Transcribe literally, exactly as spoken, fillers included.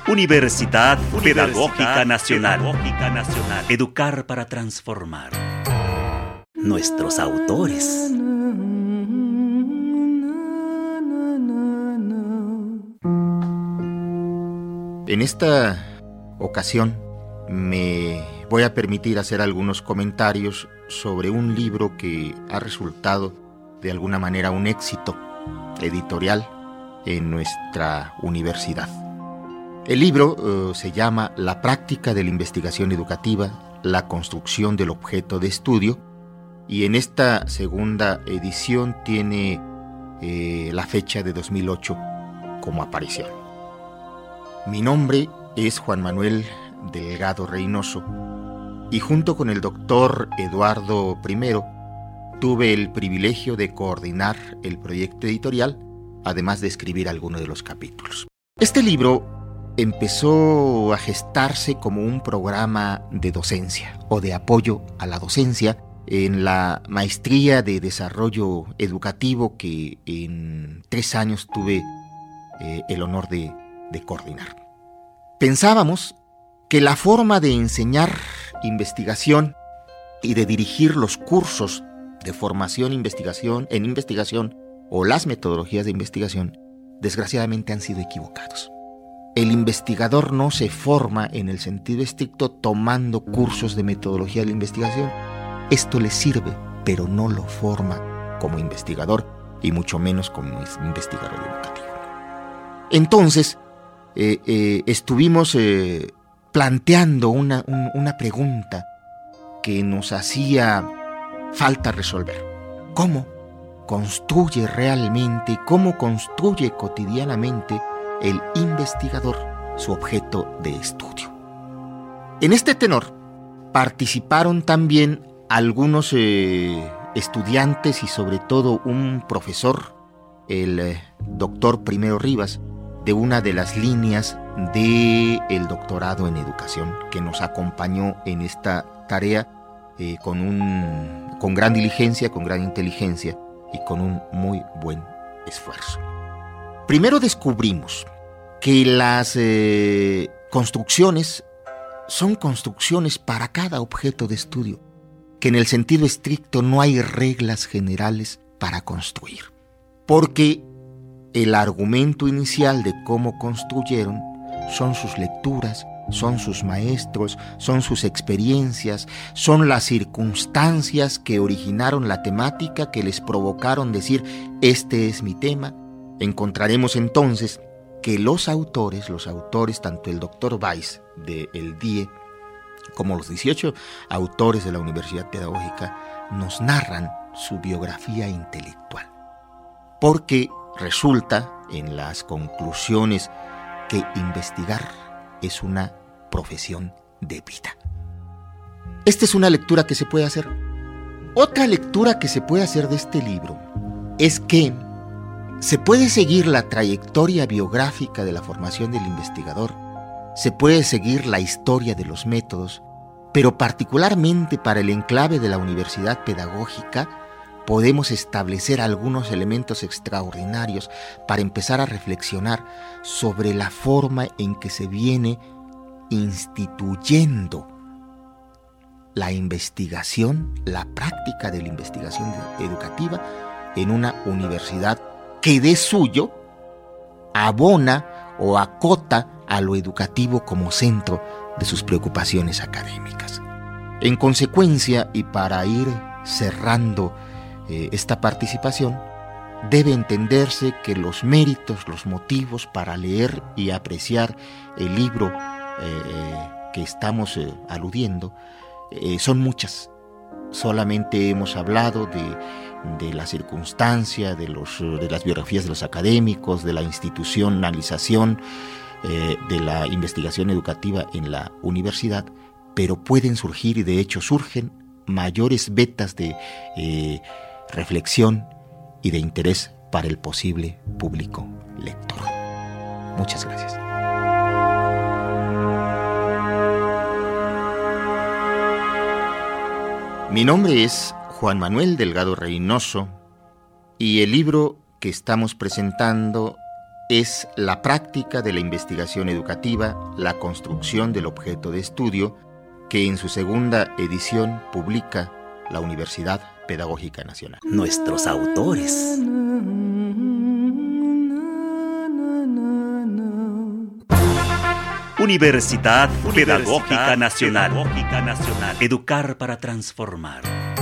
Universidad, Universidad Pedagógica Nacional. Pedagógica Nacional. Educar para transformar. Nuestros autores. En esta ocasión me voy a permitir hacer algunos comentarios sobre un libro que ha resultado de alguna manera un éxito editorial en nuestra universidad. El libro uh, se llama La práctica de la investigación educativa, la construcción del objeto de estudio, y en esta segunda edición tiene eh, la fecha de dos mil ocho como aparición. Mi nombre es Juan Manuel Delgado Reynoso y junto con el doctor Eduardo Primero tuve el privilegio de coordinar el proyecto editorial, además de escribir algunos de los capítulos. Este libro empezó a gestarse como un programa de docencia o de apoyo a la docencia en la maestría de desarrollo educativo que en tres años tuve eh, el honor de, de coordinar. Pensábamos que la forma de enseñar investigación y de dirigir los cursos de formación investigación, en investigación o las metodologías de investigación, desgraciadamente han sido equivocados. El investigador no se forma en el sentido estricto tomando cursos de metodología de la investigación. Esto le sirve, pero no lo forma como investigador y mucho menos como investigador educativo. Entonces, eh, eh, estuvimos eh, planteando una, un, una pregunta que nos hacía falta resolver. ¿Cómo construye realmente, cómo construye cotidianamente el investigador su objeto de estudio? En este tenor participaron también algunos eh, estudiantes y sobre todo un profesor, el eh, doctor Primero Rivas, de una de las líneas del doctorado en educación, que nos acompañó en esta tarea eh, con, un, con gran diligencia, con gran inteligencia y con un muy buen esfuerzo. Primero descubrimos que las eh, construcciones son construcciones para cada objeto de estudio, que en el sentido estricto no hay reglas generales para construir, porque el argumento inicial de cómo construyeron son sus lecturas, son sus maestros, son sus experiencias, son las circunstancias que originaron la temática, que les provocaron decir, este es mi tema. Encontraremos entonces que los autores, los autores, tanto el doctor Weiss del D I E como los dieciocho autores de la Universidad Pedagógica, nos narran su biografía intelectual. Porque resulta en las conclusiones que investigar es una profesión de vida. Esta es una lectura que se puede hacer. Otra lectura que se puede hacer de este libro es que se puede seguir la trayectoria biográfica de la formación del investigador, se puede seguir la historia de los métodos, pero particularmente para el enclave de la Universidad Pedagógica podemos establecer algunos elementos extraordinarios para empezar a reflexionar sobre la forma en que se viene instituyendo la investigación, la práctica de la investigación educativa en una universidad que de suyo abona o acota a lo educativo como centro de sus preocupaciones académicas. En consecuencia, y para ir cerrando eh, esta participación, debe entenderse que los méritos, los motivos para leer y apreciar el libro eh, que estamos eh, aludiendo eh, son muchas. Solamente hemos hablado de, de la circunstancia, de, los, de las biografías de los académicos, de la institucionalización eh, de la investigación educativa en la universidad, pero pueden surgir, y de hecho surgen, mayores vetas de eh, reflexión y de interés para el posible público lector. Muchas gracias. Mi nombre es Juan Manuel Delgado Reynoso y el libro que estamos presentando es la práctica de la investigación educativa, la construcción del objeto de estudio, que en su segunda edición publica la Universidad Pedagógica Nacional. Nuestros autores. Universidad Pedagógica Nacional. Educar para transformar.